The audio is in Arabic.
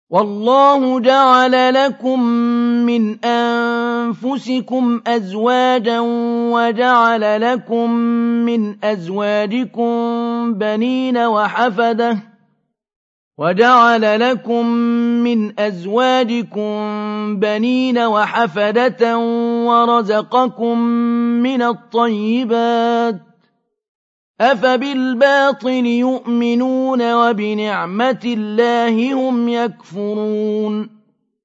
وَاللَّهُ جَعَلَ لَكُم مِّنْ أَنفُسِكُمْ أَزْوَاجًا وَجَعَلَ لَكُم مِّنْ أَزْوَاجِكُم بَنِينَ وَحَفَدَةً وَرَزَقَكُم مِّنَ الطَّيِّبَاتِ ۚ أَفَبِالْبَاطِلِ يُؤْمِنُونَ وَبِنِعْمَةِ اللَّهِ هُمْ يَكْفُرُونَ